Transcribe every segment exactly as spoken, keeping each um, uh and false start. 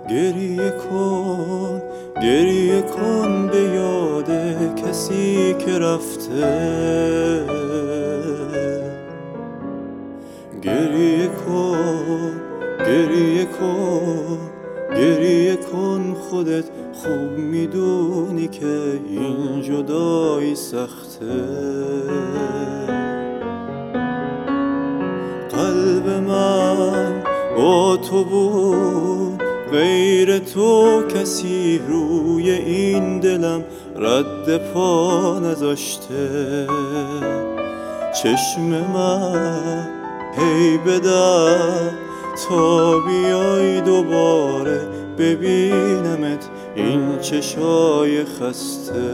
گریه کن گریه کن به یاد کسی که رفته، گریه کن گریه کن گریه کن، خودت خوب میدونی که این جدایی سخته. قلب من با تو بود، غیر تو کسی روی این دلم رد پا نذاشته. چشم من هی بدر تا بیای دوباره ببینمت این چشای خسته.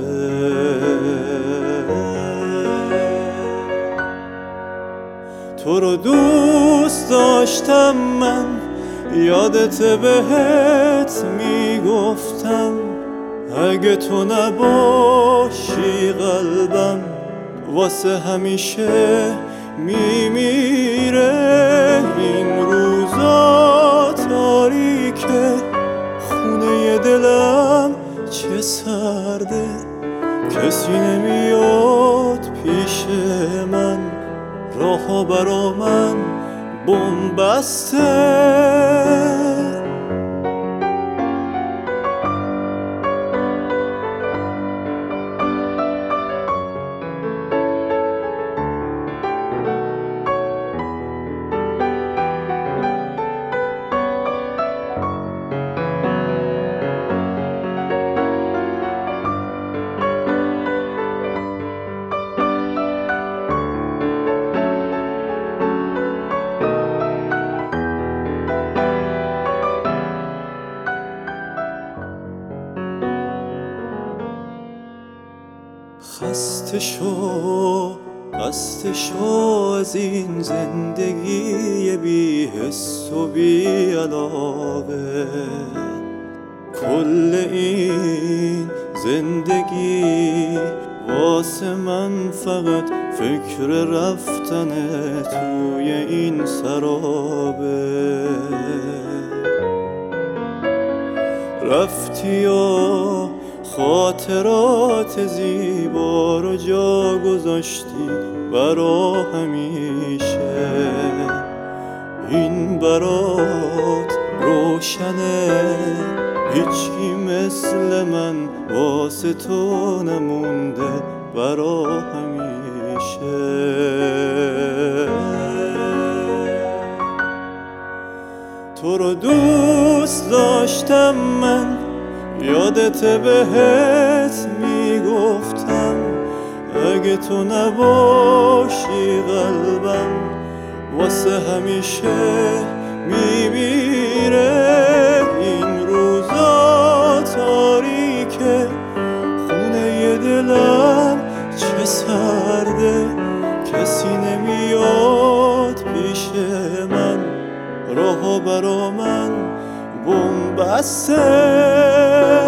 تو رو دوست داشتم من، یادت بهت میگفتم، اگه تو نباشی قلبم واسه همیشه میمیره. این روزا تاریکه، خونه دلم چه سرده، کسی نمیاد پیش من، راه‌ها برا من بن‌بسته. خسته شو خسته شو از این زندگی بی حس و بی علاقه. کل این زندگی واسه من فقط فکر رفتن توی این سرابه. رفتی و خاطرات زیبا رو جا گذاشتی برا همیشه. این برات روشنه، هیچی مثل من واسه تو نمونده برا همیشه. تو رو دوست داشتم من، یادت بهت میگفتم، اگه تو نباشی قلبم واسه همیشه میمیره. این روزا تاریکه، خونه دلم چه سرده، کسی نمیاد پیش من، راه‌ها برا من بن‌بسته.